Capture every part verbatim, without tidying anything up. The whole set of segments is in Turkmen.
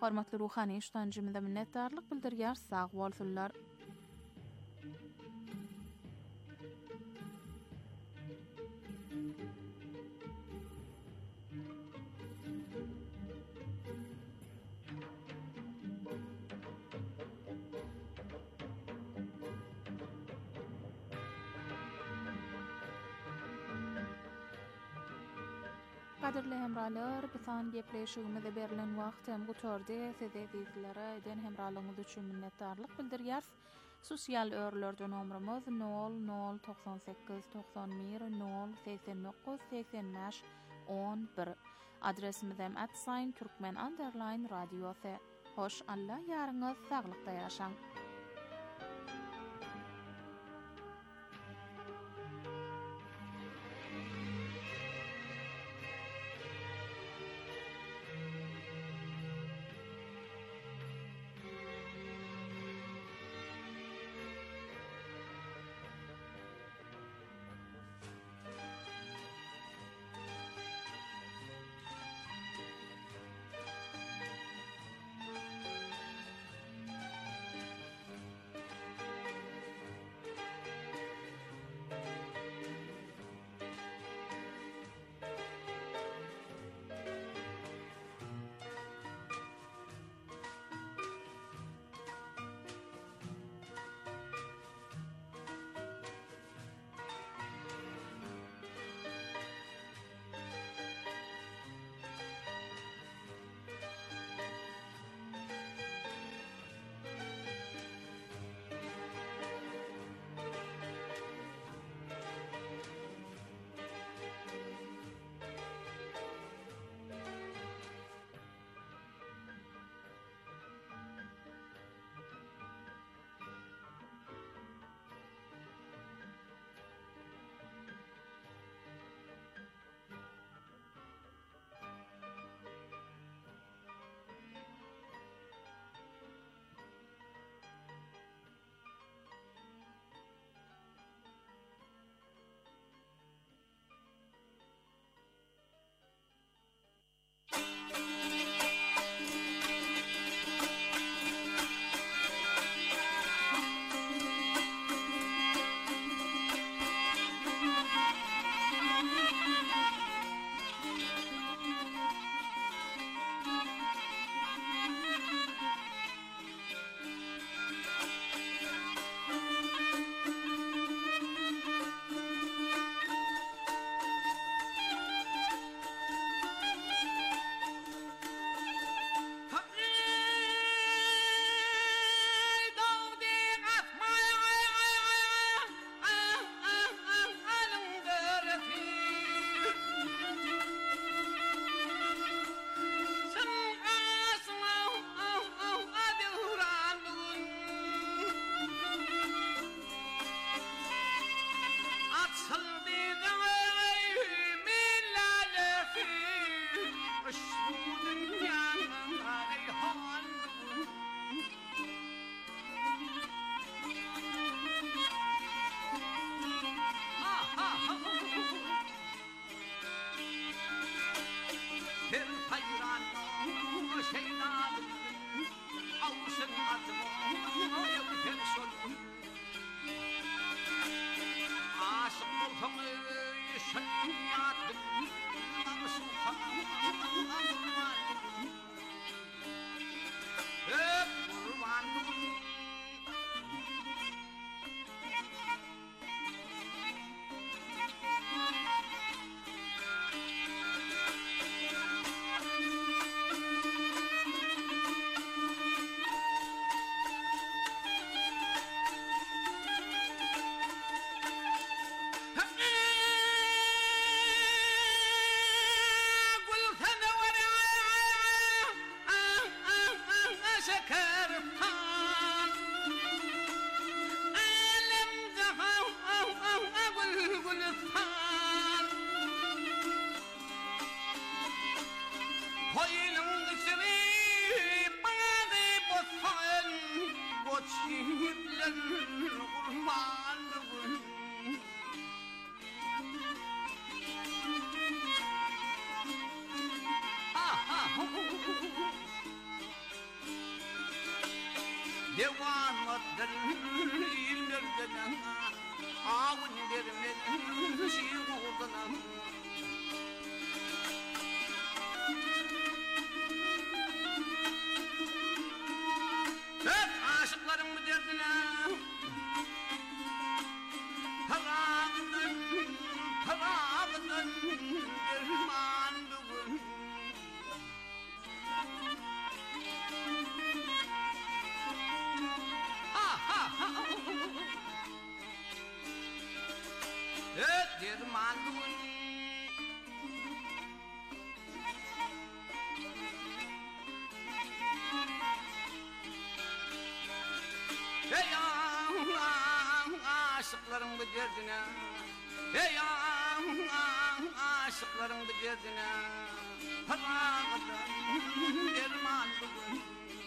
Hormatly ruhany iştancymyza minnetdarlyk bildirýär, sag bolsunlar. Kadirli hemralar, bisan gepleşigimize berilen wagt hem gutordy. Size dizlere eden hemralygyňyz üçin minnetdarlyk bildirýär. Sosial örlerde nomrumuz nol nol doksan sekiz doksan bir nol seksen dokuz seksen beş on bir. Adresimiz hem at sign turkmen underline radiosy. Hoş Allah ýaryňyz saglykda ýaşaň. Yewan matlar illerden Ağın dermen şiğurdan Hep aşıklarım bu derdine Parağından, parağından derman bugün Derman bugün Hey aşıkların bu derdine Hey aşıkların bu derdine Parağından derman bugün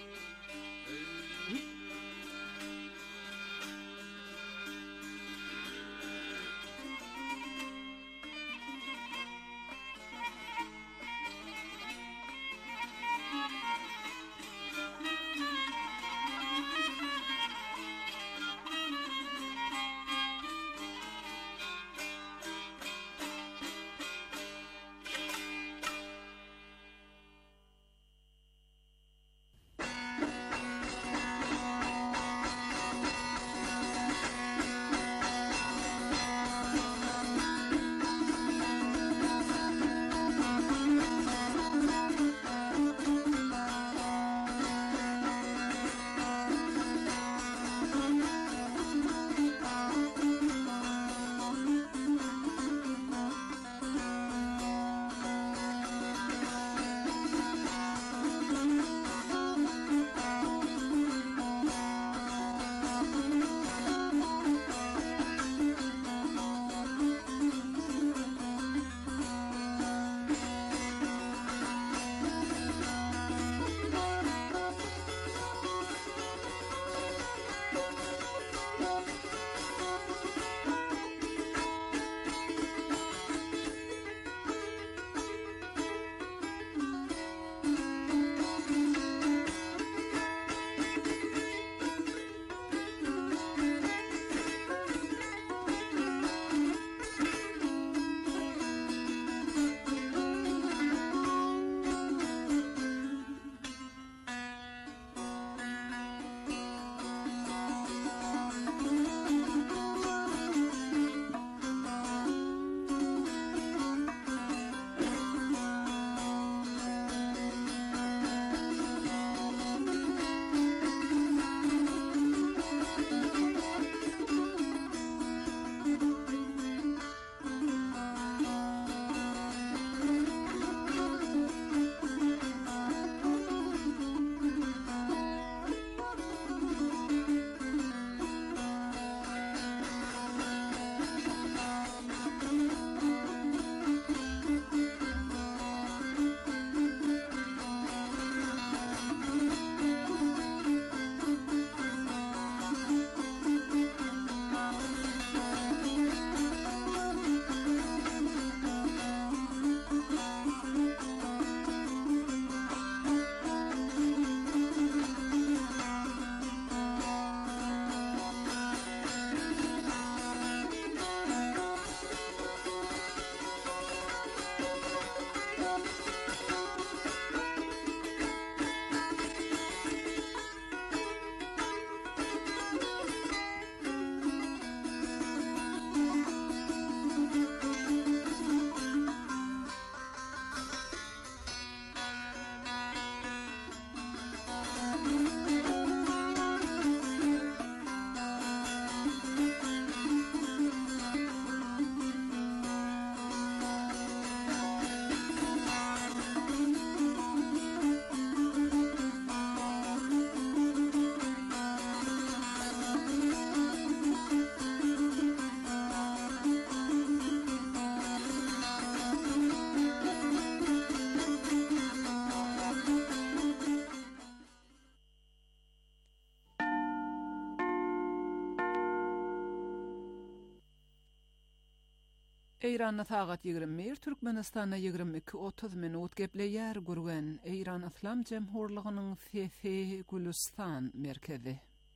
Eýranna tagat ýigrim bir, Türkmenistana ýigrim iki otuz minut gepleýär gurgen Eýran Islam Jemhurlygynyň Fefe Gülistan merkezi.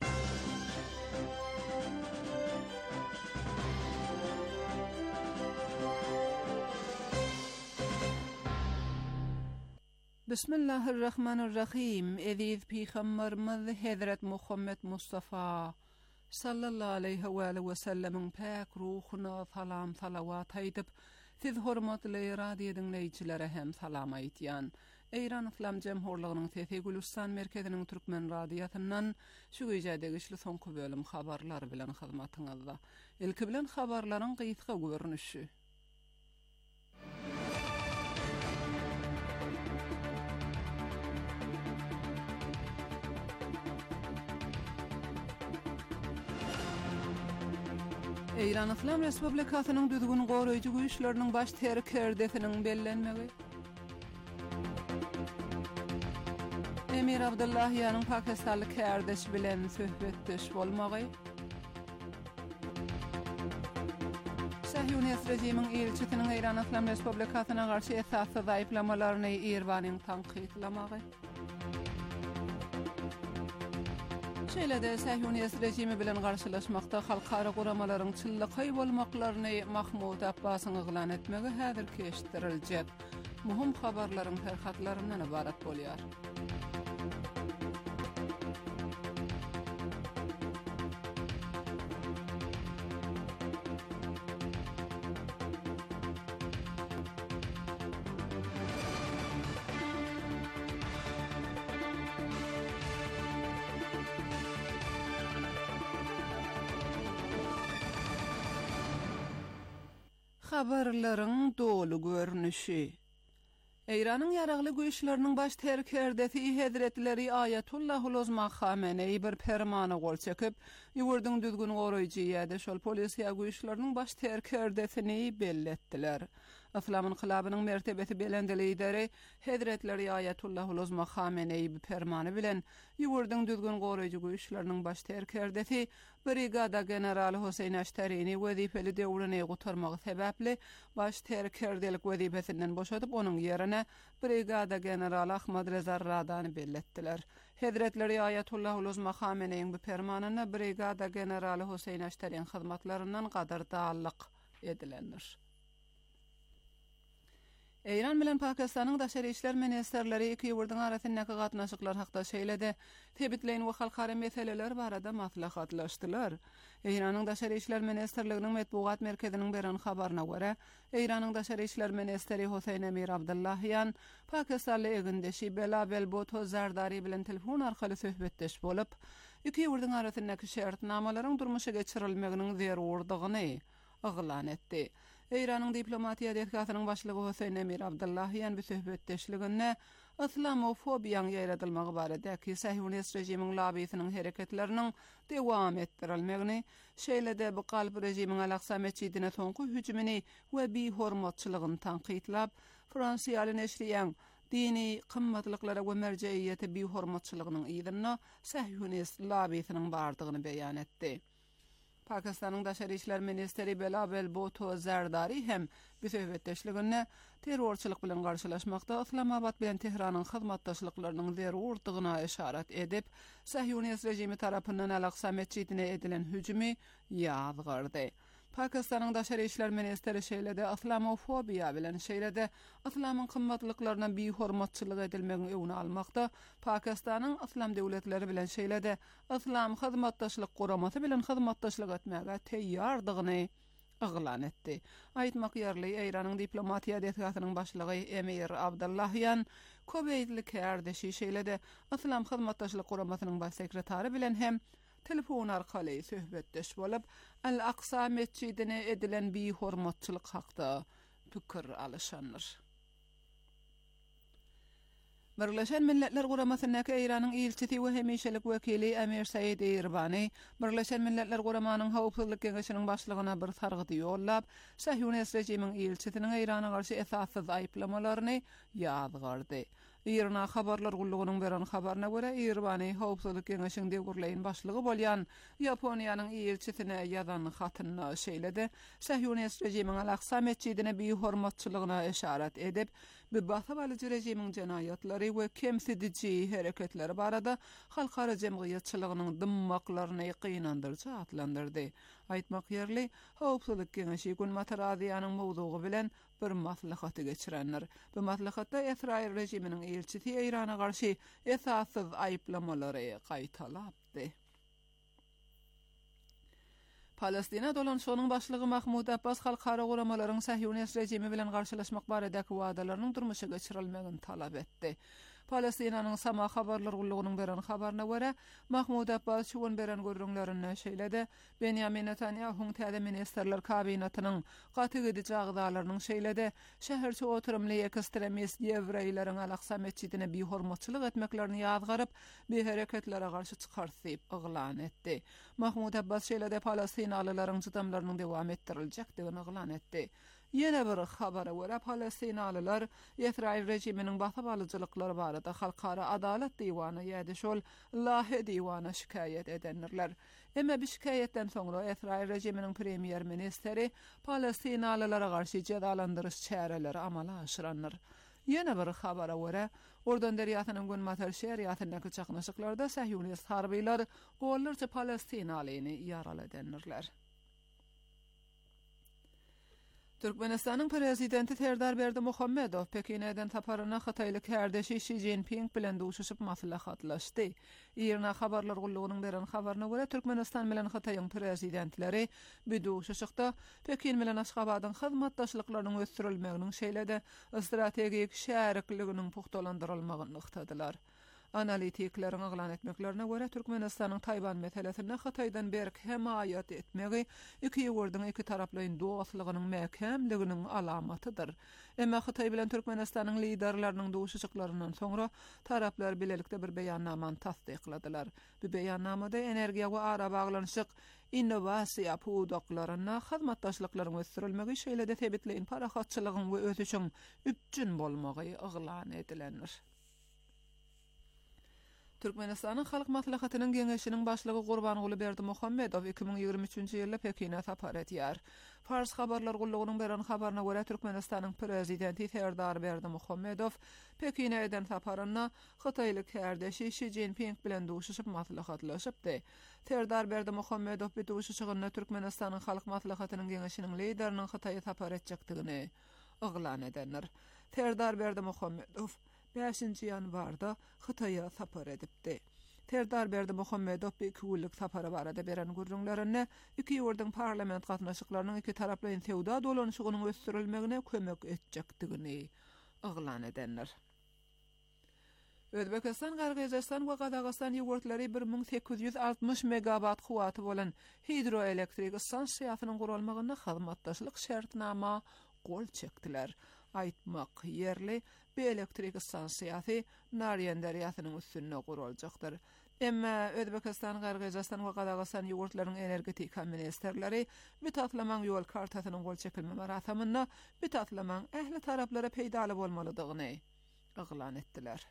Bismillahirrahmanirrahim. Ediz Peygamberimiz Hazret Muhammed Mustafa sallallahu aleyhi ve aleyhi ve sellemin pak ruhuna salam salavat aydyp, siz hormatly radio dinleýijilere hem salam aýtýan. Eýran Islam Jemhurlygynyň Sesi Gülistan merkeziniň türkmen radiýasyndan şu güýjede güçli soňky bölüm habarlar bilen hyzmatyňyzda. Ilki bilen habarlaryň gysga görnüşi. Eýran Islam Respublikasynyň düzgün goraýjy güýçleriniň baş terkerdesiniň bellenmegi. Emir Abdullahyanyň Pakistanly kärdeş bilen söhbetdeş bolmagy. Sahyonist rejimiň elçisiniň Eýran Islam Respublikasyna garşy esasy zaýyplamalaryny Irwanyň tanqidlamagy. Şeýle-de Sahyonist rejimi bilen garşylaşmakda halkara guramalaryň çyllyky bolmaklaryny Mahmud Abbasyň yglan etmegi häzir keşdiriljek. Muhim habarlaryň terhatlaryndan ibarat bolýar. Habarlaryň dolu görnüşi. Eýranyň ýaragly güýçleriniň baş terkerdesi Hazretleri Ayatullahul Uzma Khamenei bir permana gol çekip, ýurduň düzgün goraýjy ýa-da şol polisiýa güýçleriniň baş terkerdesini belletdiler. Islam inqilabynyň mertebesi belende lideri Hazretleri Ayatullahul Uzma Khamenei bir permany bilen ýurduň düzgün goraýjy güýçleriniň baş terkerdesi Brigada General Hüseyin Aştarini wezifeli döwrüne gutarmagy sebäpli baş terkerdelik wezifesinden boşadyp onuň ýerine Brigada General Ahmad Reza Radany belletdiler. Hazretleri Ayatullahul Uzma Khameneiň bu permanyna Brigada General Hüseyin Aştaryň hyzmatlaryndan gadardallyk edilendir. Eýran bilen Pakistanyň daşary işler ministerleri iki ýurduň arasyndaky gatnaşyklar hakda şeýlede tebitleýin we halkara meseleler barada maslahatlaşdylar. Eýranyň daşary işler ministerliginiň medbugat merkeziniň beren habaryna görä, Eýranyň daşary işler ministeri Husayn Emir Abdullahyan Pakistanly egindeşi Belabel Bhutto Zardari bilen telefon arkaly söhbetdeş bolup, iki ýurduň arasyndaky şertnamalaryň durmuşa geçirilmeginiň zerurdygyny yglan etdi. Eýranyň diplomatiýa detgasynyň başlygy Husayn Emir Abdullahyan bu söhbetdeşliginde Islamofobiýaň ýaradylmagy baradaky Sahyonist rejimiň labiýetiniň hereketleriniň dewam etdirilmegini, şeýle-de bu galp rejimiň Al-Aqsa meçidine soňky hüjümini we bi-hormatçylygyny tanqidlap, Fransiýaly neşriýän dini qymmatlyklara we merjeýete bi-hormatçylygynyň ýygyna Sahyonist labiýetiniň bardygyny beýan etdi. Pakistanyň daşary işler ministeri Belabel Bhutto Zardari hem bu söhbetdeşliginde terrorçylyk bilen garşylaşmakda Islamabad bilen Tehranyň hyzmatdaşlyklarynyň zerurdygyna işaret edip, Sahyonist rejimi tarapyndan Al-Aqsa meçidine edilen hüjümi ýazgyrdy. Pakistanyň daşary işler ministeri şeýle-de Islamofobiýa bilen şeýle-de Islamyň qymmatlyklaryna bi-hormatçylyk edilmegini öwüne almakda Pakistanyň Islam döwletleri bilen şeýle-de Islam hyzmatdaşlyk guramasy bilen hyzmatdaşlyk etmäge teýýardygyny yglan etdi. Aýtmak ýerli Eýranyň diplomatiýa detgasynyň başlygy Emir Abdullahyan köbeýdli kärdeşi şeýle-de Islam hyzmatdaşlyk guramasynyň baş sekretary bilen hem telefon arkaly söhbetdeş bolup, Al-Aqsa meçidine edilen bi-hormatçylyk hakda pikir alışanlar. Birleşen Milletler Guramasyndaky Eýranyň elçisi we hemişelik wekili Amir Said Irwany, Birleşen Milletler Guramanyň Howpsuzlyk Geňeşiniň başlygyna bir sargydy ýollap, Sahyonist rejimiň elçisiniň Eýrana garşy esassyz aýplamalaryny ýazgyrdy. Irna habarlar gullugynyň beren habaryna görä, Irwany Howpsuzlyk Geňeşiniň döwürleýän başlygy bolýan Ýaponiýanyň elçisine ýazan hatyny şeýle-de Sahyonist rejimiň Al-Aqsa meçidine bi-hormatçylygyna işaret edip, bu basabalyjy rejimiň jenaýatlary we kemsidici hereketleri barada halkara jemgyýetçiligiň dymmaklaryny gynandyrjy atlandyrdy. Aýtmak ýerli, Howpsuzlyk Geňeşi gün materaziýanyň mowdugy bilen bir maslahaty geçirenler. Bu maslahatda İsrail rejiminin elçisi İran'a garşy esassız aýyplamalary gaýtalapdy. Palestina dolanşygynyň başlygy Mahmud Abbas halkara goramalaryň Sahyonist rejimi bilen garşylaşmak baradaki wagdalarynyň durmuşa geçirilmegini talap etdi. Palestinanyň Sama habarlar gullugynyň beren habaryna görä, Mahmud Abbas şuň beren görüňlerini şeýledi. Benjamin Netanyahu'ň täze ministerler kabinetynyň gaty gidi jagdalarynyň şeýledi. Şäherçi oturumly ekstremist ýewreýleriň Al-Aqsa mescidine behormatçylyk etmeklerini ýazgaryp, bu hereketlere garşy çykartyp yglan etdi. Mahmud Abbas şeýledi, Palestinalylaryň jydamlarynyň dowam etdiriljakdygyny yglan etdi. Yine bir habara görä, Palestinalılar İsrail rejiminiň basap alyjylyklary barada Halkara Adalet Diýwany ýa-da şol Lahe Diýwany şikayet edenler. Emma bu şikayetten soňra İsrail rejiminiň premier ministeri Palestinalylara garşy cezalandyryş çäreleri amala aşyranlar. Yine bir habara görä, Ordan deriýatynyň gün matar şeriýatyndaky çaknaşyklarda Sahyonist harbylar gollarça Palestinalyny ýaraly edenler. Türkmenistanyň prezidenti Serdar Berdimuhammedow Pekin'den taparyna Hataýlyk herdeşi Xi Jinping bilen duşuşyp maslahatlaşdy. Irna habarlar gullugynyň beren habaryna görä, Türkmenistan bilen Hataýyň prezidentleri bu duşuşykda Pekin bilen Aşgabatyň hyzmatdaşlyklarynyň ösdürilmeginiň şeýlede strategik şärikliginiň puhtalandyrylmagyny yktadylar. Analitiklerin yglan etmeklerine göre Türkmenistanyň Taýwan meselesine Hataýdan berk hemaýat etmegi iki ýurdyň iki taraplyň dostlygynyň mähkemliginiň alamatydyr. Emma Hataý bilen Türkmenistanyň liderleriniň duşuşyklarynyň soňra taraplar bilelikde bir beýannamany tasdikladylar. Bu beýannamada energiýa we ara baglanyşyk innovasiýa pudaklaryna hyzmatdaşlyklaryň ösdürilmegi şeýlede tebitleýin parahatçylygyň we öz üçin üpjün bolmagy yglan edilenir. Türkmenistanyň halk maslahatynyň geňeşiniň başlygy Gurbanguly Berdimuhammedow iki bin ýygrimi üçinji ýylda Pekin'e tapar etýär. Fars habarlar gullugynyň beren habaryna görä, Türkmenistanyň prezidenti Serdar Berdimuhammedow Pekin'e eden taparyna Hataýlyk herdeşi Xi Jinping bilen duşuşyp maslahatlaşypdy. Serdar Berdimuhammedow bu duşuşygyny Türkmenistanyň halk maslahatynyň geňeşiniň lideriniň Hataýa tapar etjekdigini yglan edenler. Serdar Berdimuhammedow beşinji ýanwarda Hataýa tapar edipdi. Serdar Berdimuhammedow iki günlük tapara barada beren görüňlerini iki ýurdyň parlament gatnaşyklarynyň iki taraplyň sewda dolanşygynyň ösdürilmegine kömek etjekdigini yglan edenler. Özbekistan, Qırgızistan we Qazaqstan ýurtlary bir ming sekiz ýüz altmış megawatt kuwaty bolan hidroelektrik stansiýasynyň gurulmagyna hyzmatdaşlyk şertnama gol çekdiler. Aýtmak ýerli bu elektrik stansiýasy Naryan deriýasynyň üstünde guruljakdyr. Emma Özbekistan, Qırgızistan we Qazaqstan ýurtlarynyň energetik ministerleri bu tatlamaň ýol kartasynyň gol çekilme maratamyna bu tatlamaň ähli taraplara peýdaly bolmalydygyny yglan etdiler.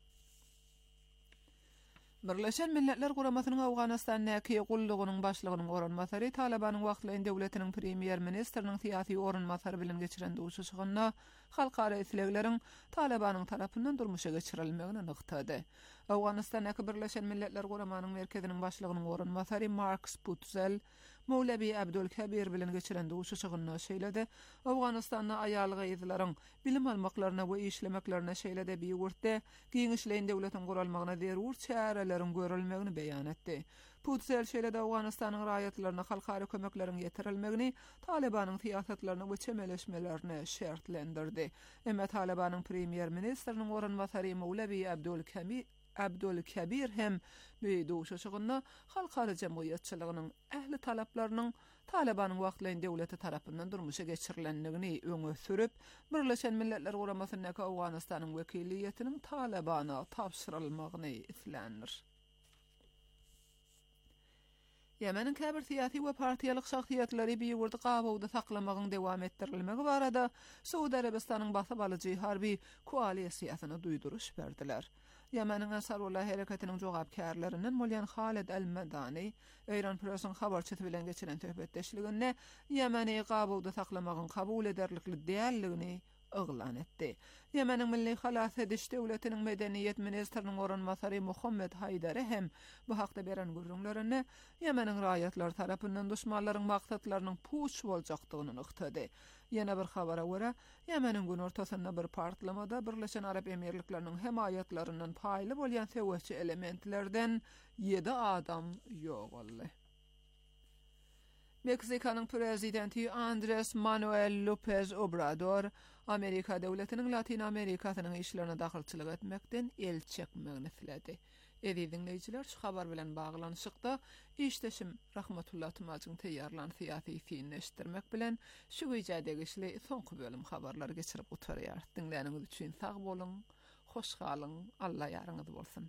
Birleşen Milletler Guramasynyň Awganistanyňky gullugynyň başlygynyň oranmasary Talabanyň wagtlaýyn döwletiniň premier ministeriniň syýasy oranmasary bilen geçiren duşuşygyna halkara islegleriň Talabanyň tarapyndan durmuşa geçirilmegini nykdady. Awganistanyňky Birleşen Milletler Guramanyň merkeziniň başlygynyň oranmasary Mark Sputzel Mowlevi Abdulkabir bilen geçiren duşuşygyna şeýledi, Awganistanyň aýaly gyzlaryň bilim almaklaryna we işlemeklerine şeýlede bir ýurtda giňişleýin döwletiň gurulmagyna zerur çärelerin görülmegini beýan etdi. Sputzel şeýlede Awganistanyň raýatlaryna halkara kömekleriň ýetirilmegini, Talabanyň syýasatlaryny we çemeleşmelerini şertlendirdi. Emma Talabanyň premier ministeriniň oranmasary Mowlevi Abdulkabir Abdul Kabir hem bu duşuşygyna halkara jemgyýetçiligiň ähli talaplarynyň Talabanyň wagtlaýyn döwleti tarapyndan durmuşa geçirilendigini öňe sürüp, Birleşen Milletler Guramasynyňky Awganistanyň wekiliýetiniň Talabana tapşyrylmagyny islenir. Ýemeniň käbir syýasy we partiýalyk şahsiýetleri bir ýurda gabawda saklamagyň dowam etdirilmegi barada Suudi Arabistanyň basap alyjy harby koalisiýasyna duýduruş berdiler. Ýemeniň Ansarullah hereketiniň jogapkärlerinden Molyan Khaled el-Madani Eýran Press'in habarçysy bilen geçiren töhbetdeşliginde Ýemeni gabawda saklamagyň kabul ederlikli dälligini ıglan etdi. Yemenin Milli Halat Ediş Döwletiniň Medeniyet Ministriniň orunmasary Muhammed Haydary hem bu hakda beren gurrunlaryny Yemeniň raýatlar tarapyndan düşmanlaryň maksatlarynyň puç boljakdygyny ykdydy. Ýene bir habara görä, Yemeniň gün ortasynda bir partlamada Birleşen Arap Emirlikläriniň hemaýatlaryndan paýly bolýan sewetçi elementlerden ýedi adam ýok boldy. Meksikanyň prezidenti Andrés Manuel López Obrador Amerika döwletiniň Latin Amerikasynyň işlerine dahilçilik etmekden el çekmegini tiledi. Edi dinleyijiler, şu habar bilen baglanşykda işdeşim Rahmetullah Tumaçyň teýýarlan syýasy fiýinleşdirmek bilen şu güýje degişli soňky bölüm habarlary geçirip oturýar. Dinleýäniňiz üçin sag bolun, hoş galyň, Allah ýarňyz bolsun.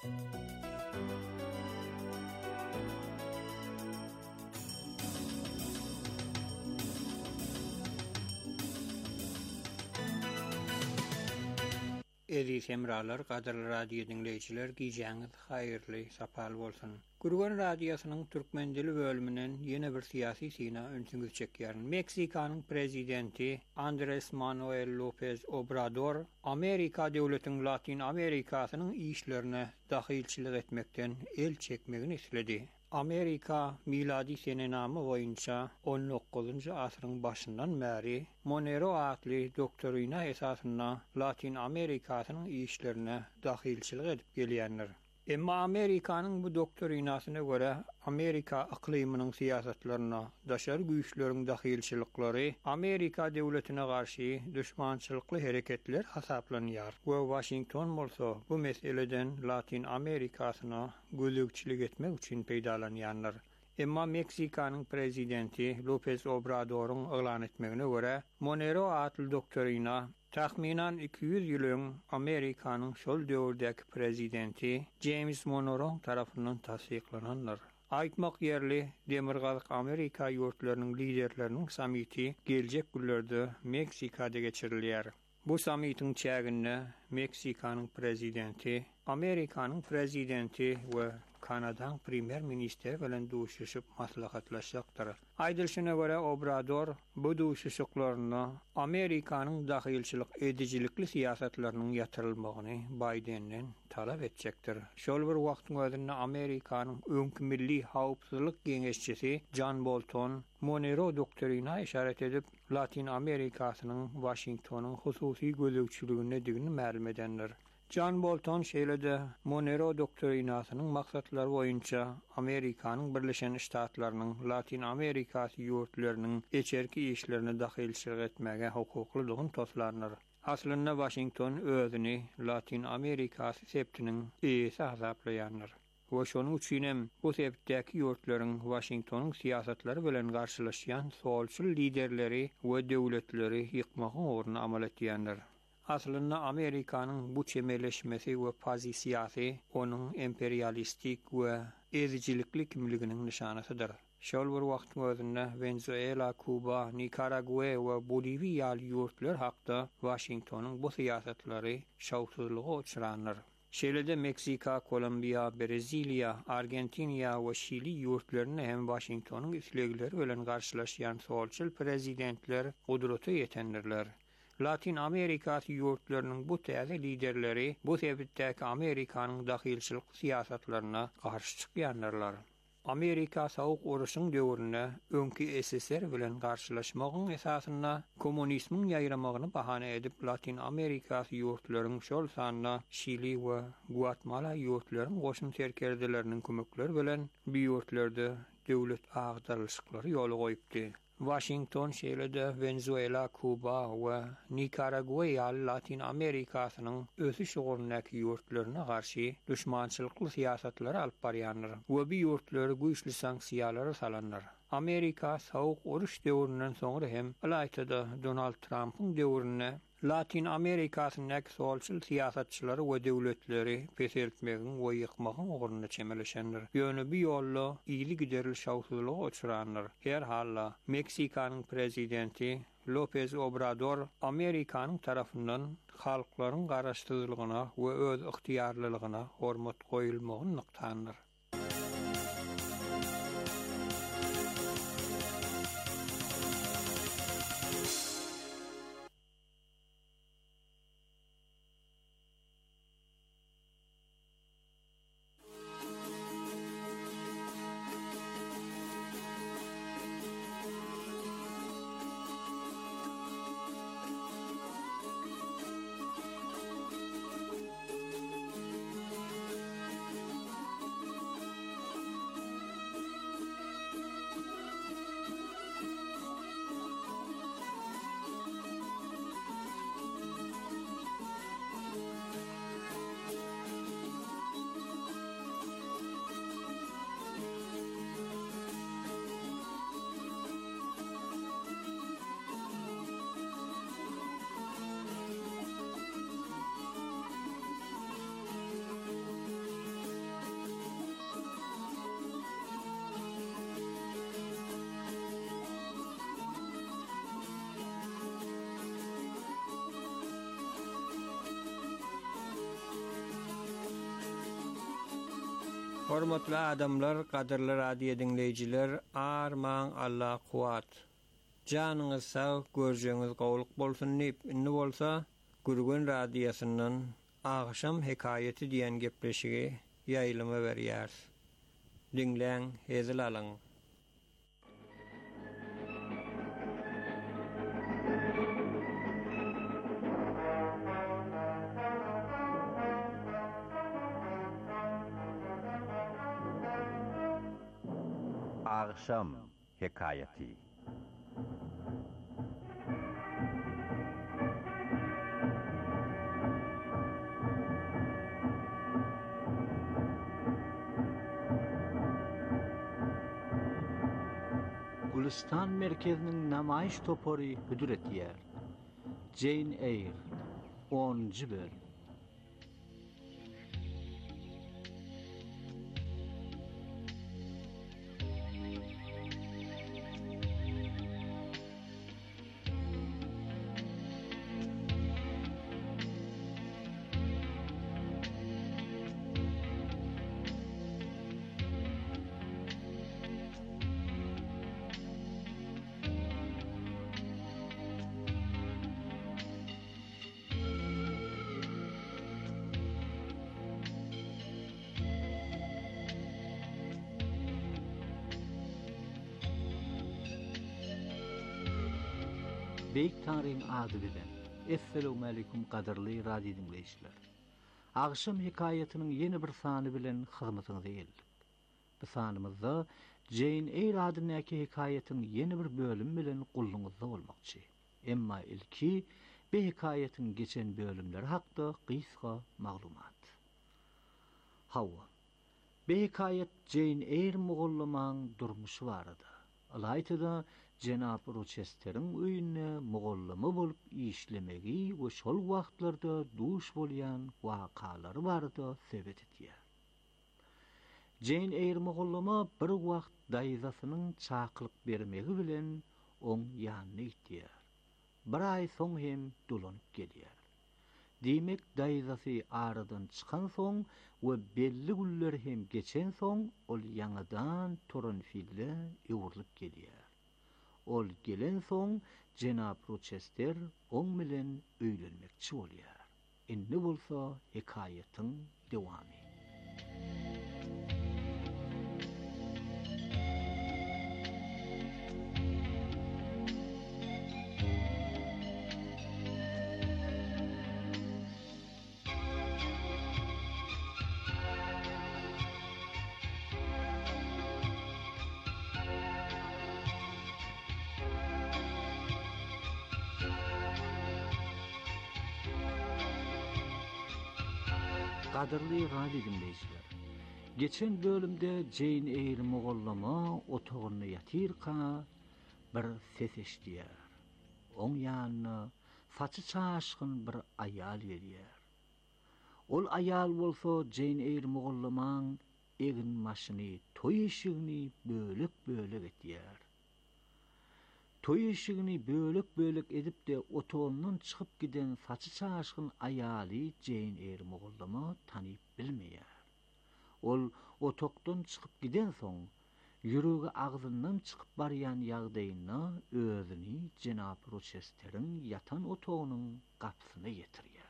Ezi semralar, qadarly radio dinleyijiler, giýjäňiz haýyrly, sapal bolsun. Gurgan radiosynyň türkmen dili bölümünden ýene bir syýasy syna öňsüňiz çekýäryn. Meksikanyň prezidenti Andrés Manuel López Obrador Amerika döwletiniň Latin Amerikasynyň işlerine dahilçilik etmekden el çekmegini isledi. Amerika miladi senenamy boýunça on dokuzunjy asyryň başyndan bäri Monero adly doktorina esasyna Latin Amerikasynyň işlerine dahilçilik edip gelýänler. Emma Amerikanyň bu doktorinasyna görä Amerika iqliminiň siýasatlaryna daşary güýçleriň dahilçilikleri Amerika döwletine garşy düşmançylykly hereketler hasaplanýar. We Washington bolsa bu meseleden Latin Amerikasyna gözlegçilik etmek üçin peýdalanýarlar. Emma Meksikanyň prezidenti López Obradoryň elan etmegine görä Monero adly doktorina tahminan iki yüz ýylyň Amerikanyň şol döwrdäki prezidenti James Monroe tarapyndan tasdiklananlar. Aýtmak ýerli, Demirgazyk Amerika ýurtlarynyň liderleriniň samiti geljek günlerde Meksikada geçirilýär. Bu samitiň çäginde Meksikanyň prezidenti, Amerikanyň prezidenti we Kanadaň premier ministeri bilen duşuşyp maslahatlaşjakdyr. Aýdylşyna görä Obrador bu duşuşyklaryna Amerikanyň dahilçilik edijilikli siýasatlarynyň ýatyrylmagyny Bidenden talap etjekdir. Şol bir wagtyň özünde Amerikanyň öňkü milli hawpsuzlyk geňeşçisi John Bolton Monero doktorina işaret edip Latin Amerikasynyň Washingtonyň hususy gözlegçiligine digini ma'lum edenler. John Bolton şeýlede Monero doktorinasynyň maksatlary boýunça Amerikanyň Birleşen Ştatlarynyň Latin Amerikasy ýurtlarynyň eçerki işlerine dahilçilik etmäge hukuklydygyny toslanýar. Aslynda Washington özüni Latin Amerikasy septiniň eýesi hasaplaýar. We şonuň üçin hem bu septdäki ýurtlaryň Washingtonyň siýasatlary bilen garşylaşýan solçul liderleri we döwletleri ýykmagy orna amal etýänler. Aslında Amerikanyň bu çemeleşmesi we pozisiýasy onuň imperialistik we ezijilikli kimliginiň nişanasydyr. Şol bir wagtyň özünde Venezuela, Kuba, Nikaragua we Bolivia ýurtlar hakda Washingtonyň bu siýasatlary şawsuzlyga uçranlar. Şeýlede Meksika, Kolumbiya, Brezilya, Argentina we Şili ýurtlaryny hem Washingtonyň islegleri bilen garşylaşýan solçul prezidentler gudraty ýetenlerler. Latin Amerikasy ýurtlarynyň bu täze liderleri bu sebäpden Amerikanyň dahilçilik siýasatlaryna garşy çykýanlar. Amerika Sowuk Uruşyň döwründe öňki S S R bilen garşylaşmagyň esasyna kommunizmiň ýaýramagyny bahane edip Latin Amerikasy ýurtlarynyň şol sanyna Şili we Guatemala ýurtlarynyň goşun serkerdeleriniň kömekleri bilen bu ýurtlarda döwlet agdarlyşyklary ýoly goýupdy. Washington şeýlede Venezuela, Kuba we Nikaragua ýaly Latin Amerikasynyň özü şugurundaky ýurtlaryna garşy düşmançylykly siýasatlary alyp barýarlar we bu ýurtlary güýçli sanksiýalary salanlar. Amerika Sowuk Uruş döwründen soňra hem alaytada Donald Trump'yň döwrüne Latin Amerikasynyň solçul siýasatçylary we döwletleri peseltmegiň we ýykmagyň ugruna çemeleşenler. Ýöne bu ýolla ýyly gideril şawsuzlyga uçranlar. Her halla Meksikanyň prezidenti López Obrador Amerikanyň tarapyndan halklaryň garaşdyrlygyna we öz yktyýarlylygyna hormat goýulmagyny nykdanlar. Hormatly adamlar, kadırly radio dinleyijiler, arman Allah kuwat. Janyňyz sag, görjeňiz gowluk bolsun nip, inni bolsa, Gürgün radiosynyň Agşam hekayeti diýen gepleşigi ýaýlyma berýär. Dinleň, hezil alyň. Agşam hekayeti. Gülistan merkezinin namayiş topory hüdür etýär. Jane Eyre, onuncu bölüm. Beyk Tanrı'nın adı bilen. Esselamu aleyküm kadarlı radio dinleyiciler. Agşam hikayetinin yeni bir sany bilen hyzmatyňyza geldik. Bu sanymyzda Jane Eyre adyndaky hikayetin yeni bir bölüm bilen gulluňyzda bolmakçy. Emma ilki bu hikayetin geçen bölümleri hakda gysga maglumat. Hawa. Bu hikayet Jane Eyre mugallamaň durmuşy barady. Alaytyda Jenap Rochester'in öýüne mugallama bolup işlemegi we şol wagtlarda duş bolýan wakalary barda sebet etýär. Jane Eyre mugallama bir wagt daýzasynyň çaklyk bermegi bilen oň ýanyna gitýär. Bir ay soň hem dolanyp gelýär. Diýmek daýzasy aradan çykan soň we belli günler hem geçen soň ol ýangydan Toronfilde ýuwurlyp gelýär. Ol gelen soň Jenap Rochester oň bilen öýlenmekçi bolýar. Indi bolsa hikayetin dewamy. Kadırlı radio dinleyiciler. Geçen bölümde Jane Eyre mugallama otogyny ýatyrka bir ses eşdýär. Oň ýanyna saçy çaşkyn bir aýal gelýär. Ol aýal bolsa Jane Eyre mugallamaň egin maşyny, toý eşigini bölek-bölek etýär. Toý eşigini bölek-bölek edip de otogundan çykyp giden saçy çaşkyn aýaly Jane Eyre mugallama tanyp bilmeýär. Ol otokdan çykyp giden soň ýüregi agzyndan çykyp barýan ýagdaýyna özüni Jenap Rochester'in ýatan otogynyň gapysyna getirýär.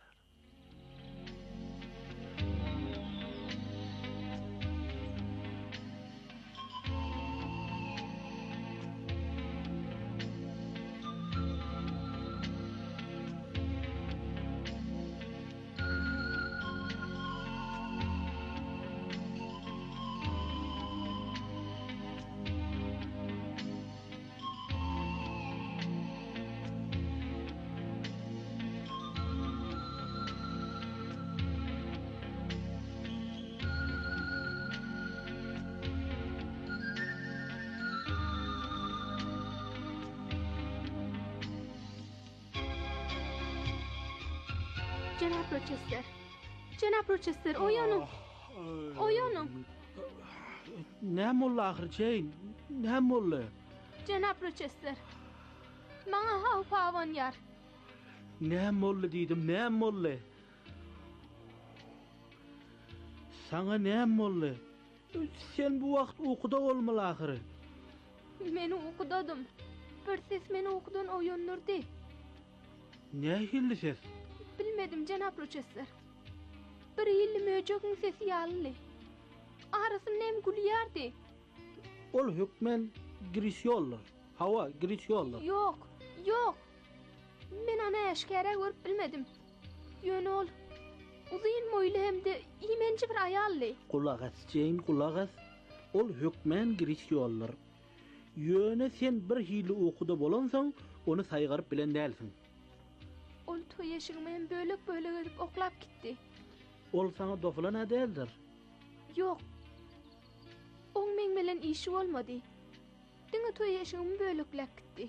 Jenap Rochester. Jenap Rochester, oýanyň. Oýanyň. Näme bolla ahir Jane? Näme bolla? Jenap Rochester. Maňa haw pawan ýar. Näme bolla diýdim, näme bolla? Saňa näme bolla? Sen bu wagt uykuda bolmaly ahyry. Meni uykudadım. Bir ses meni uykudan oýandyrdy. Ne hildi ses? Bilmedim Janap Rochester. Bir ýyly möjegin sesi ýalyly. Arasyn nem gülýärdi. Ol hökmen girişýollar. Hawa girişýollar. Yok, yok. Men ana eşkere görüp bilmedim. Ýöne ol uzyn moýly hemde imenci bir aýally. Kulak as, Jane, kulak as. Ol hökmen girişýollar. Ýöne sen bir hili uykuda bolansaň, onu saýgaryp bilen dälsin. Ol toý eşigime bölek bölek edip oklap gitdi. Ol sana doflan edäldir. Yok. Oň men bilen işi bolmady. Diňe toý eşigime böleklep gitdi.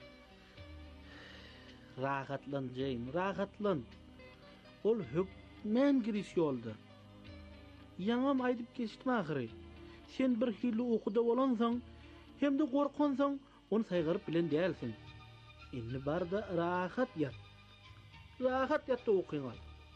Rahatlan Jane, rahatlan. Ol hökmen girişýoldy. Ýaňam aýdyp geçdim ahyry. Sen bir hili uykuda bolansaň, hemde gorkansaň, onu saýgaryp bilen dälsin. Indi barda rahat ýat. Rahat ýatda okuýan.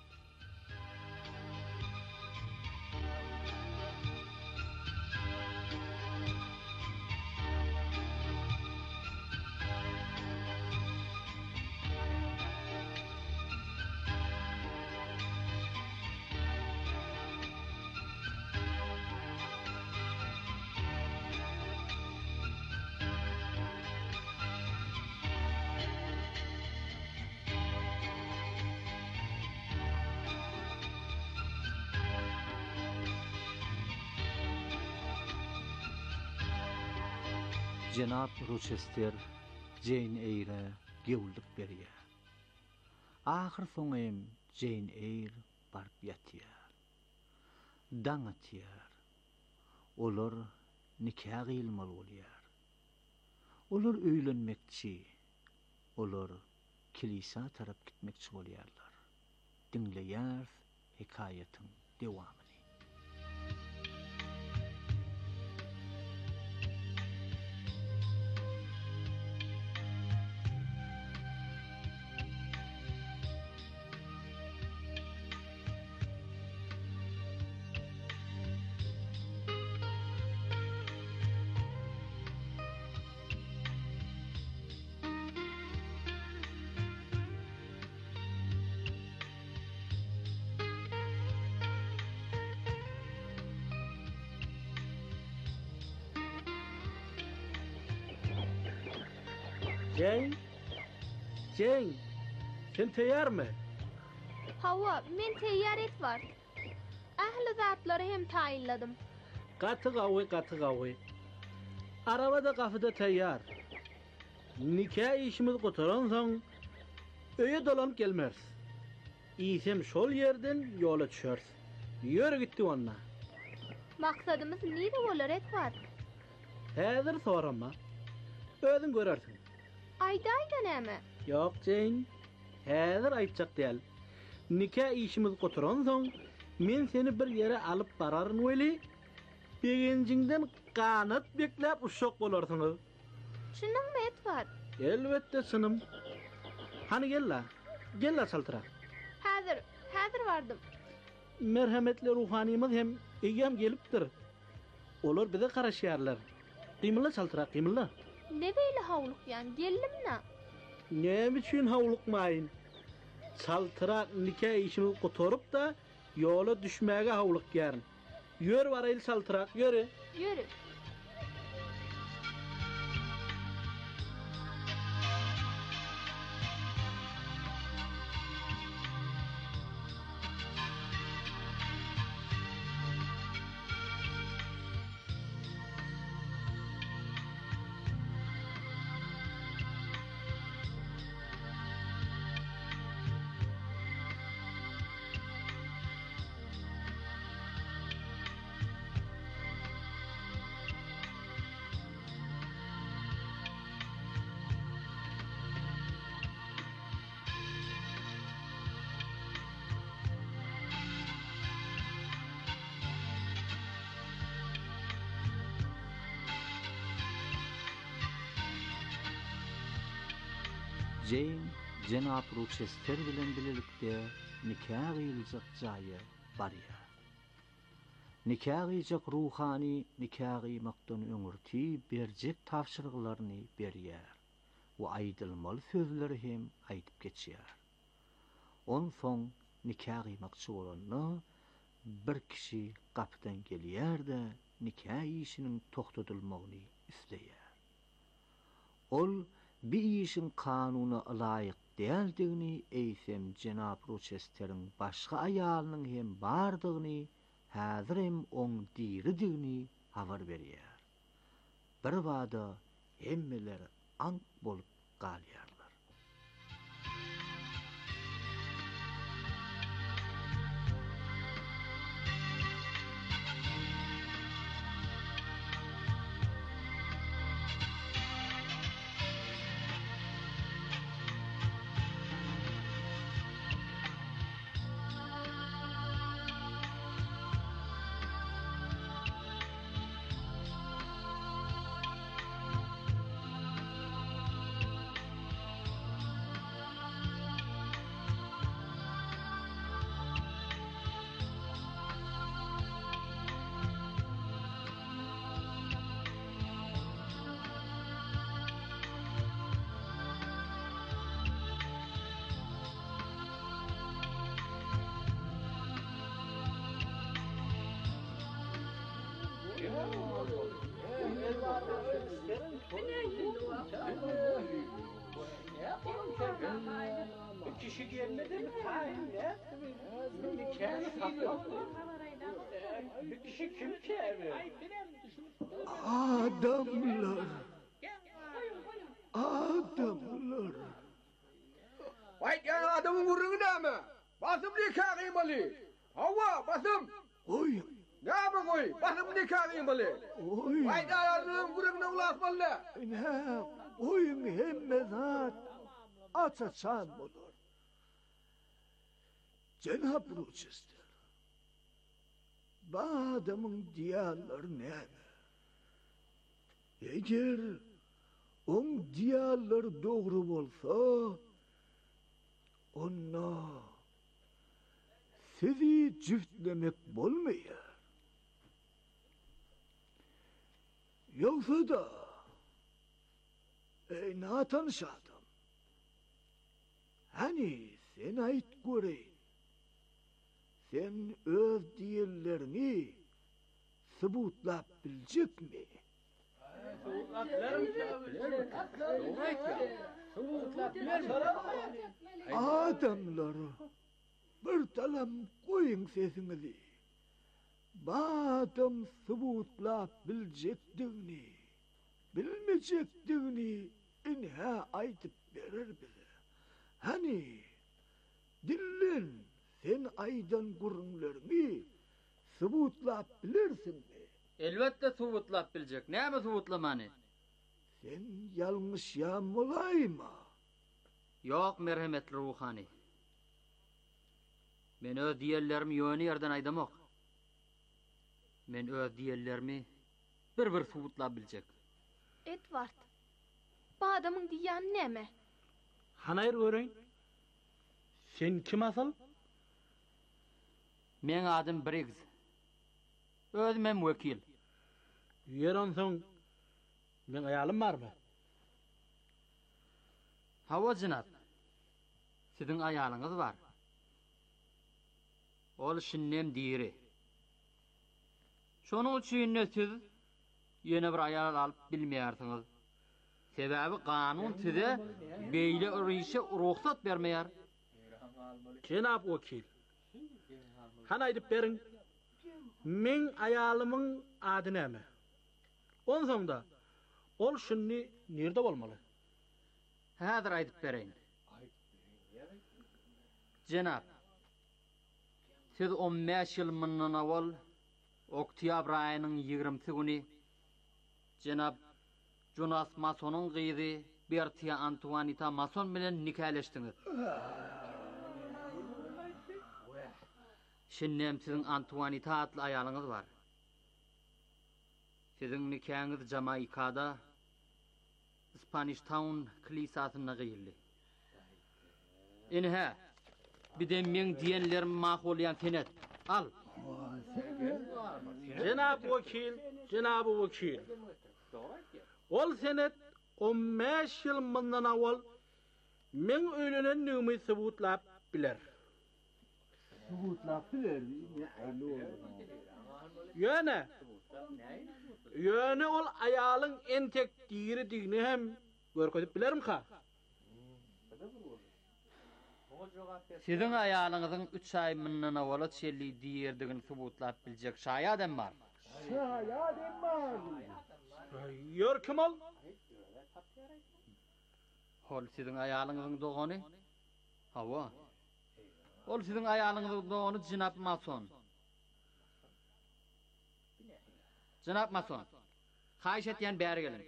Janap Rochester Jane Eyre gewlik berýär. Ahyr soňym Jane Eyre barp ýatýar. Daň atýar. Olar nikah gylmaly bolýar. Olar öýlenmekçi. Olar kilisa tarap gitmekçi bolýarlar. Dinleýär hikayatyň dewamy. Jane, Jane, sen teýärmi? Hawa, men teýýär etwar. Ahli zatlary hem taýinladım. Gaty gawy, gaty gawy. Arabada gafyda teýýär. Nikah işimiz gotaransaň, öýe dolanyp gelmez. Isem şol ýerden ýola düşärs. Ýöre gitdi onna. Maksadymyz nire bolar etwar? Häzir sorama. Özüň görersiň. Aýda-aýda näme? Ýok Jane, häzir aýtjak däl. Nikah işimiz gotaransaň, men seni bir ýere alyp bararyn weli, begenjiňden kanat bekläp uşak bolarsyňyz. Şunyňmy etwar? Elbetde synym. Hani gella, gella saltyra. Häzir, häzir bardym. Merhametli ruhaniymiz hem eýem gelipdir. Olar bize garaşýarlar. Gymyla saltyra, gymyla. Ne beýle hawlukýan, gellimna? Näme üçin hawlukmaýyn? Saltyra nikah işini gotaryp da ýola düşmäge hawlukýar. Ýör baraýl saltyrak, ýöre. Ýöre. Jane, Janap Rochester bilen bilelikde nikah gylajak jaýy barýar. nikahıyjak ruhani nikahy makdan öňürti berjek tapşyryklaryny berýär. Bu aýdylmaly sözleri hem aýdyp geçýär. On soň nikahy makçy bolany bir kişi kapydan gelýär-de nikah işiniň toktatylmagyny isleýär. Ol bir işin kanuny laýyk däldigini eýsem Jenap Rochester'iň başga aýalynyň hem bardygyny häzir hem oň diridigini habar berýär. Bir wada hemmeleri ank bolup galýar. Bir kişi gelmedi mi? Bir kişi kim ki evi? Adamlar. Adamlar. Vay ya adamın vurunu da mı? Basım nikah kıymalı. Hava basım. Oy. Ne yapın oy? Basım nikah kıymalı. Oy. Vay ya adamın vurunu ulaşmalı. Ne? Oyun hemme zat. Açaçan olur. Cenab Rochester. Bu adamın diyarları ne? Eğer on diyarları doğru bolsa, onna sizi cüftlemek bolmayar. Yoksa da ey na tanış adam. Hani sen ait göreyin. Sen öz diyellerini sıbutlap bilecek mi? Adamları bir talam koyun sesinizi. Badam sıbutlap bilecektiğini, bilmeyecektiğini inha aytıp verir bize. Hani dillen sen aydan gurunlarını sıbutlap bilirsin mi? Elbette sıbutlap bilecek. Ne mi sıbutlamanı? Sen yanlış yağım olayma. Yok merhametli ruhani. Men öz diyellerimi yöni yerden aydamak. Men öz diyellerimi bir bir sıbutlap bilecek. Edward, bu adamın diyan neme? Hanayır öğreyin. Sen kim asıl? Men adım Briggs. Özmem vekil. Yer onson men ayalım var mı? Hava Cenap. Sizin ayalınız var. Ol şinnem diri. Şonun üçin siz yeni bir ayal alıp bilmeýärsiniz. Sebebi kanun size beýle ürüşe ruhsat bermeýär. Cenab vekil. Hana aýdyp berin. Men ayalymyň ady näme? Onsoň da ol şunny nerede bolmaly? Häzir aýdyp bereýin. Cenab, siz on beş ýyl mundan awal oktyabr aýynyň ýigrimisi güni Cenab Jonas Masonyň gyzy Bertia Antoinita Mason bilen nikahleşdiňiz. Şinnem sizin Antoinita adlı aýalyňyz var. Sizin nikahyňyz Jamaikada Spanish Town kilisasyna gyýyldy. Inha, bir de men diýenlerim makul ýan senet. Al. Cenab Vekil, Cenab Vekil. Ol senet on beş yıl bundan awal men öylenen nümi subutlap biler. Subutlap biler. Yöne. Yöne ol ayalın en tek diri digini hem görkötüp bilerim ha. Sizin ayalınızın üç ay mından awala çelli diyerdigini subutlap biljek şaý adam bar. Şaý adam bar. Yor kim ol? Ol sizin ayalınızın doğany? Hawa. Ol sizin ayalınızın doğany Jinap Mason. Jinap Mason. Haýyş etýän bäri gelin.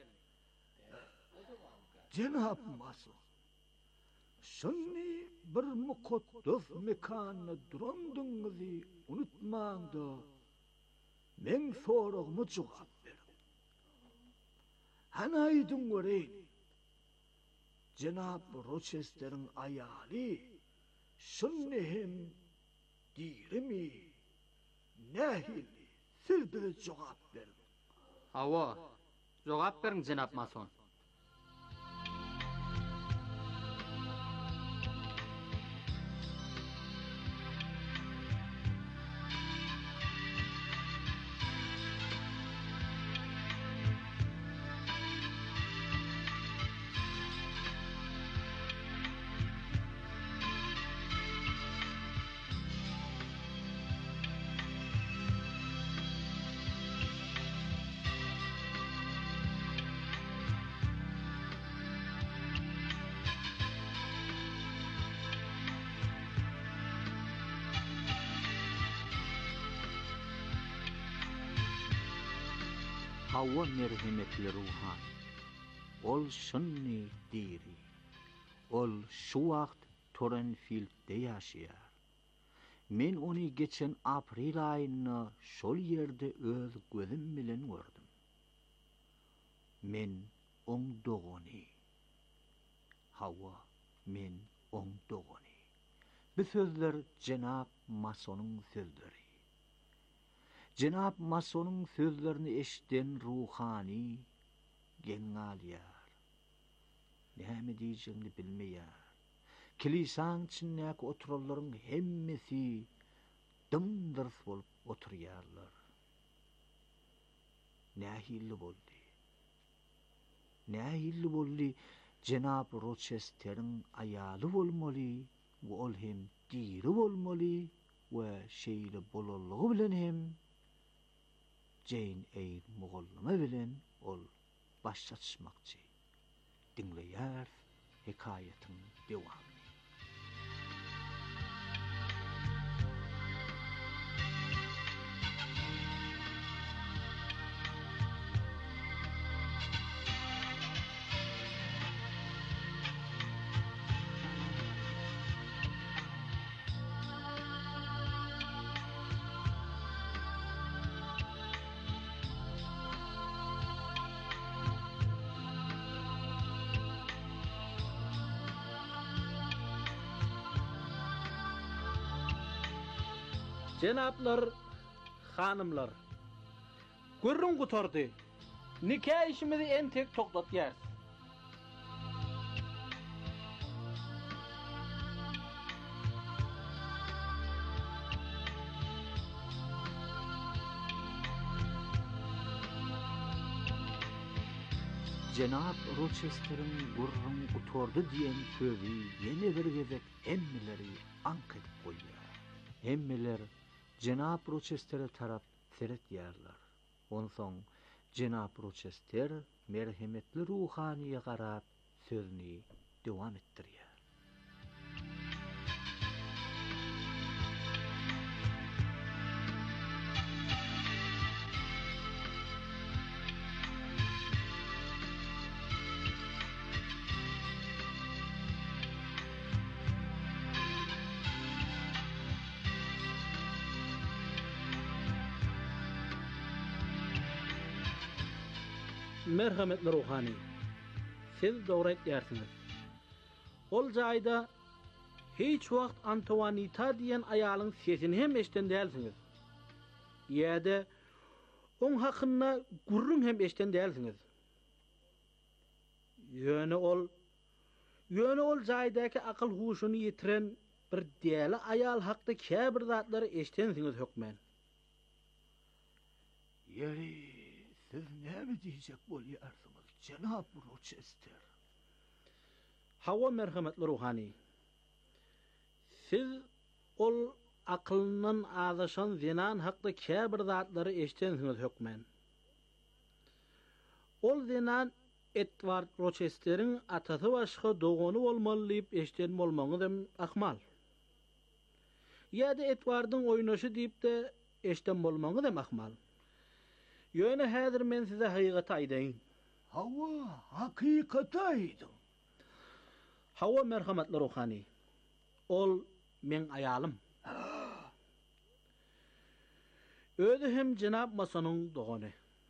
Cenab Mason. Şunni bir mukaddes mekanyny durandyňyzy unutmaňda men soragyma jogap berdim. Hanaýdyn göreýin. Cenab Rochester'in aýaly şunni hem dirimi nähili siz bize jogap berin. Hawa. Jogap berin Jinap Mason. Hawa merhametli ruhan. Ol şunni diri. Ol şu wagt Torrenfield'de ýaşaýar. Men onu geçen april aýyna şol ýerde öz gözüm bilen gördüm. Men oň dogany. Hawa, men oň dogany. Bu sözler Cenab Masonyň sözleri. Cenab Masonyň sözlerini eşiten ruhani gengalýar. Näme diýjegini bilmeýär. Kilisaň içindäki oturalaryň hemmesi dymdyrs bolup oturýarlar. Nähilli boldy. Nähilli boldy Cenab Rochester'in aýaly bolmaly, we ol hem diri bolmaly we şeýle bolalagy bilen hem Jane Eyre mugallyma bilen ol başlatmakçy. Dinleýär hikayetin dewamy. Cenaplar, hanımlar, görün gutardy. Nikah işimizi en tek toklatýar. Cenab Rochester'in gurrun utordu diyen sözi yeni bir gezek emmileri ank edip koyuyor. Emmiler Cenab Rochester'e tarap seret yerler. Onsoň Cenab Rochester merhametli ruhaniye garap sözünü devam ettirýär. Merhametli ruhani, siz dogry etýärsiňiz. Ol jaýda hiç wagt Antoanita diýen aýalyň sesini hem eşiten dälsiňiz. ýa-da oň hakynda gurrun hem eşden dälsiňiz. Ýöne ol ýöne ol jaýdaky akyl huşuny ýitiren bir däli ayal hakda käbir zatlary eşdensiňiz hökmen. Ýeri siz näme diýjek bolýarsyňyz, Jenap Rochester? Hawa merhametli ruhani. Siz ol akylynyň azaşan zenan hakda käbir zatlary eşdensiňiz hökmen. Ol zenan Edward Rochester'in atasy başga dogany bolmaly diýip eşden bolmaňyz hem akmal. Ýa-da Edward'ın oýnaşy diýip de eşden bolmaňyz hem akmal. Ýöne häzir men size hakykaty aýdaýyn. Hawa, hakykaty aýdyň. Hawa merhametli ruhani. Ol men ayalym. Özi hem Jenap Masanyň dogany.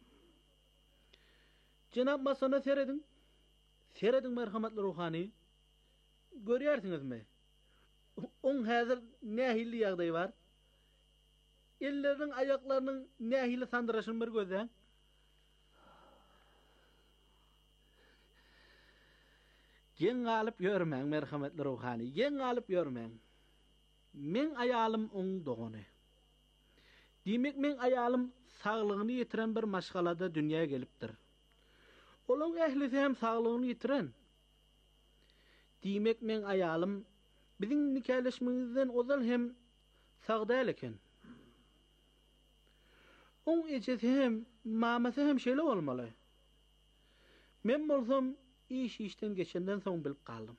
Jenap Masana seredin. Seredin merhametli ruhani. Görýärsiňizmi? On häzir nähili ýagdaý bar. Elleriniň aýaklarynyň nähili sandıraşyny bir göze. Yen alyp ýörmäň merhametli ruhani, yen alyp ýörmäň. Men ayalym oň dogany. Dimek men ayalym saglygyny ýitiren bir maşgalada dünýäge gelipdir. Olaň ählisi hem saglygyny ýitiren. Dimek men ayalym biziň nikahleşmegizden ozal hem sagdal eken. On ejesi hem mamasy hem şeýle bolmaly. Men bolsam iş işten geçenden soň bilip galdym.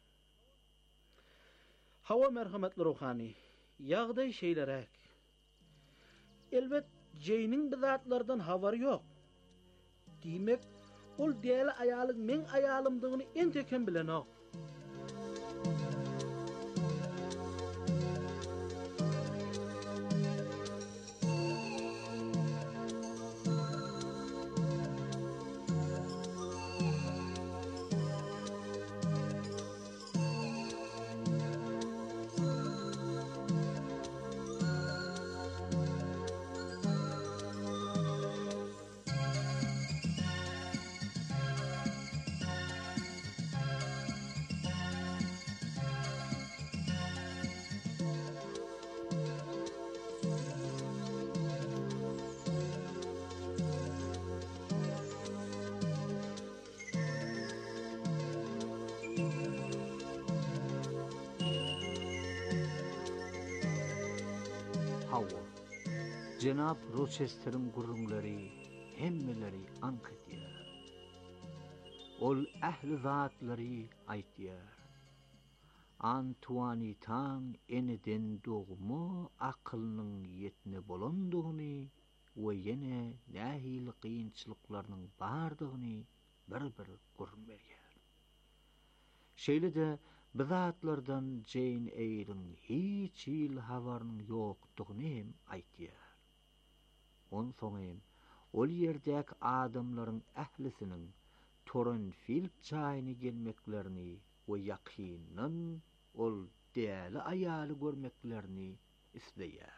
Hawa merhametli ruhani, ýagdaý şeýlerek. Elbet Jeyniň bizatlardan habary ýok. Dimek ol däli aýalyň men aýalymdygyny enteken bilenok. Hawa, Jenap Rochester'in gurrunlary hemmeleri anketýär. Ol ähli zatlary aýtýar. Antoine-tan eneden dogma akylynyň ýetne bolandygyny we ýene nähili kynçylyklarynyň bardygyny bir-bir gurrun berýär. Şeýle-de bizatlardan Jane Eyre'in hiç ýyl habarynyň ýokdugyny hem aýtýar. On soňym ol ýerdäki adamlaryň ählisiniň Torrenfield çaýyna gelmeklerini we ýakynyn ol däli aýaly görmeklerini isleýär.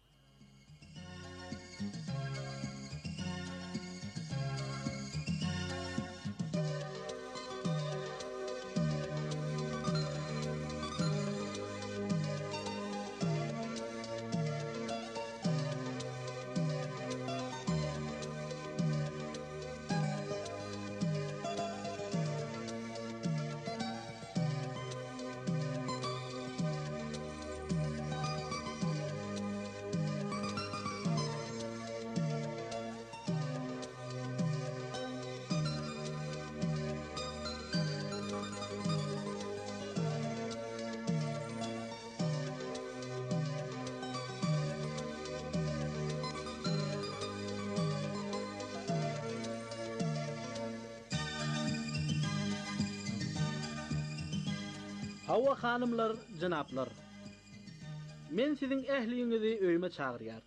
Hawa hanımlar, janaplar. Men siziň ähliňizi öýme çagyrýar.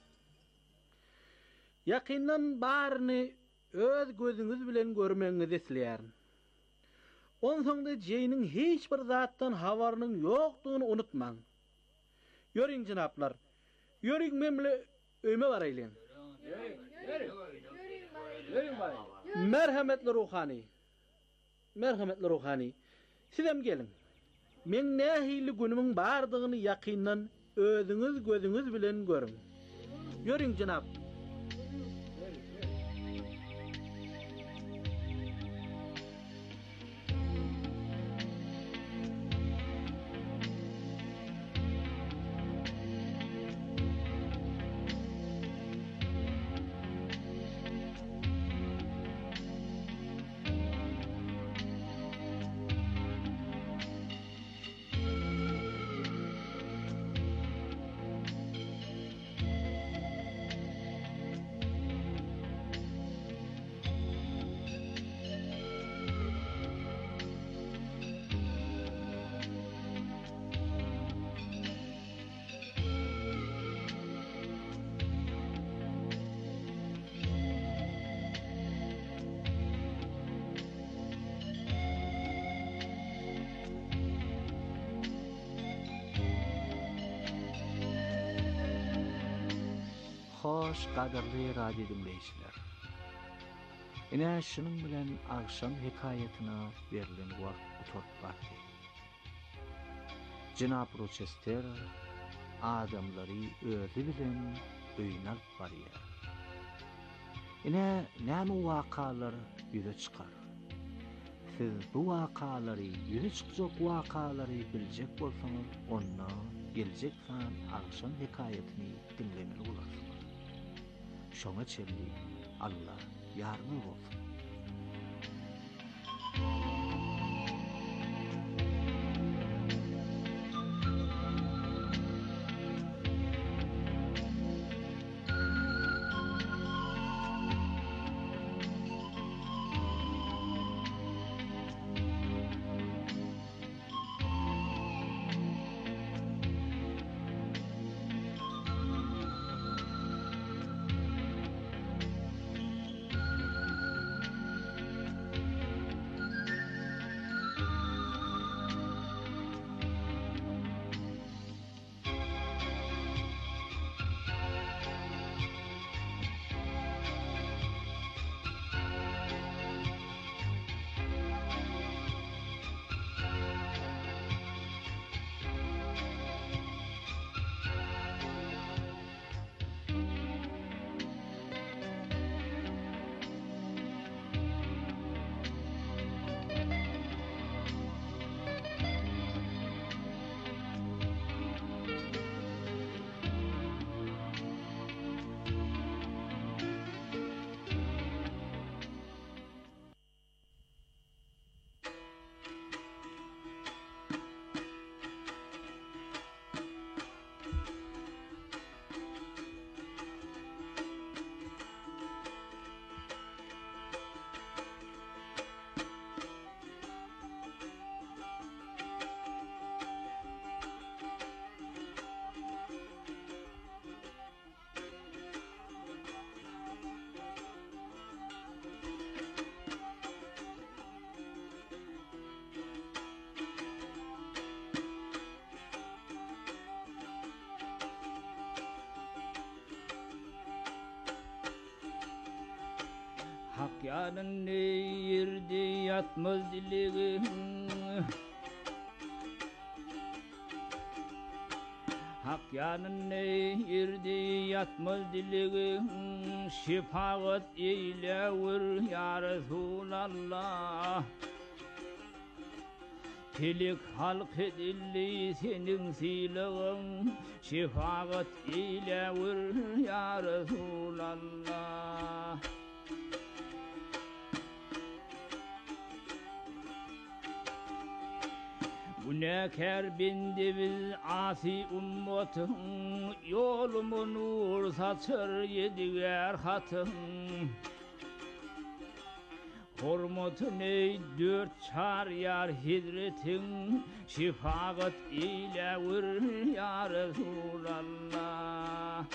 Ýakyndan baryny öz gözüňiz bilen görmeňizi isleýär. Onsoňda Jeyniň hiç bir zatdan habarynyň ýokdugyny unutmaň. Ýöriň janaplar, ýöriň men bilen öýme baraýlyň. Merhametli ruhani. Merhametli ruhani. Sizem gelin. Men nähili günümün bardygyny ýakyndan özüňiz gözüňiz bilen görün. Görün jynap. Hoş gaderly radio dinleýijiler. Ine şunun bilen akşam hikayetina berilen wagt utop bardy. Jenap Rochester adamlary özü bilen öýnäp barýar. Ine näme wakalar ýüze çykar? Siz bu wakalary, ýüze çykjak wakalary biljek bolsaňyz, onda geljek san akşam hikayetini dinlemeli bolarsyňyz. Şoňa çelli Allah ýarmy bolsun. Hak yarın yerde yatmaz dileğim, Hak yarın yerde yatmaz dileğim, şefaat eyle vur ya Resulallah. Felek halk edildi senin silahın, şefaat eyle vur ya Resulallah. Günahkar bindi biz asi ummatın, yolumu nur saçır yediler hatın. Hormatın ey dört çar yar hidretin, şefaat ile vur ya Resulallah.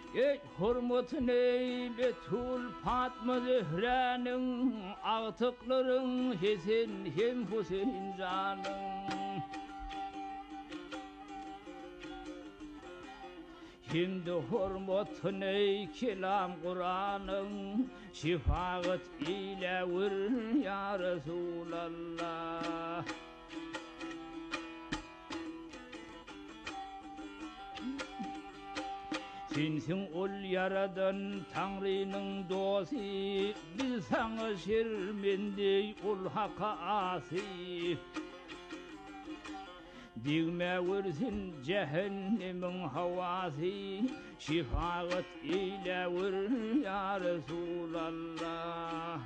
Ey hurmatın ey Betul Fatma Zehranın Ağtıkların Hesen hem Hüseyin canın Şimdi hurmatın ey kelam Kur'an'ın Şifaat ile vur ya Resulallah Sensin ol yaradan Tanrı'nın dostu Biz sana şirmendey ol haka asi Digme vursun cehennemin havası Şifaat ile vur ya Resulallah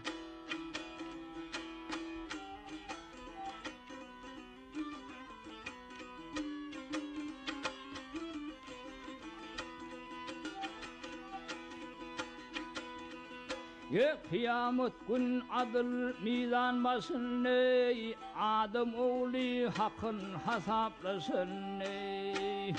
Ye kıyamet gün adıl mizan basın ey Adam oğlu hakkın hesaplasın ey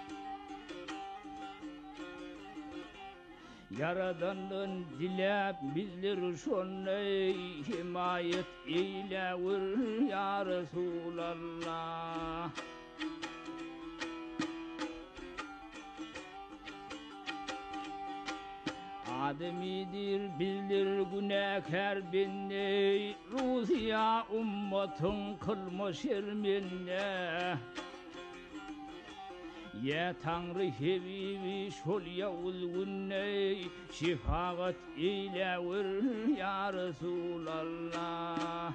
Yaradanın dilep bizler şun ey Himayet eyle vur ya Resulallah Ademidir bizler günahkar binne Ruziya ummatın kılma şerminne Ya Tanrı hevivi şol ya ulgunne Şifaat ile vur ya Resulallah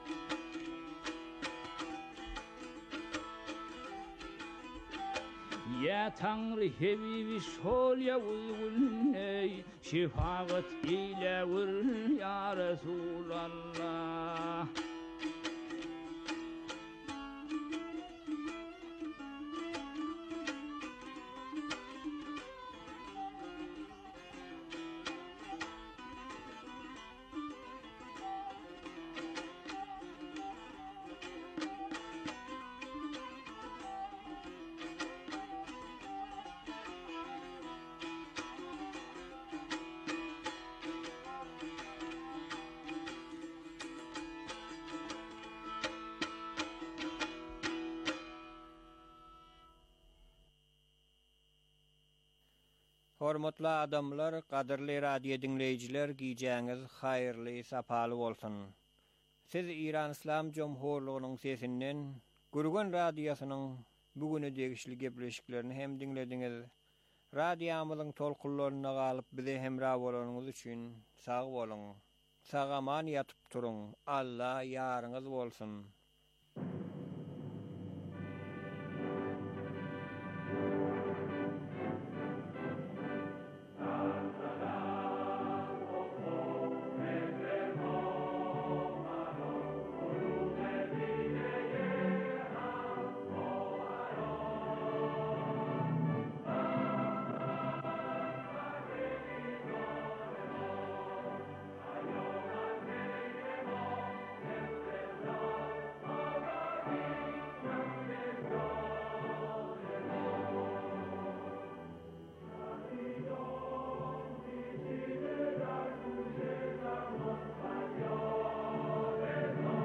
Ya Tanrı hevivi şol ya ulgunne Şifaat ile vur ya Resulallah Hormatly adamlar, qadirli radio dinleyijiler, giýjäňiz haýyrly, sapaly bolsun. Siz İran İslam Jomhurlygynyň sesinden Gurgun radiosynyň bugüne degişli gepleşiklerini hem dinlediňiz. Radiomyzyň tolkunlaryna galyp bize hemra bolanyňyz üçin sag bolun. Sagaman yatyp turuň. Allah ýaryňyz bolsun.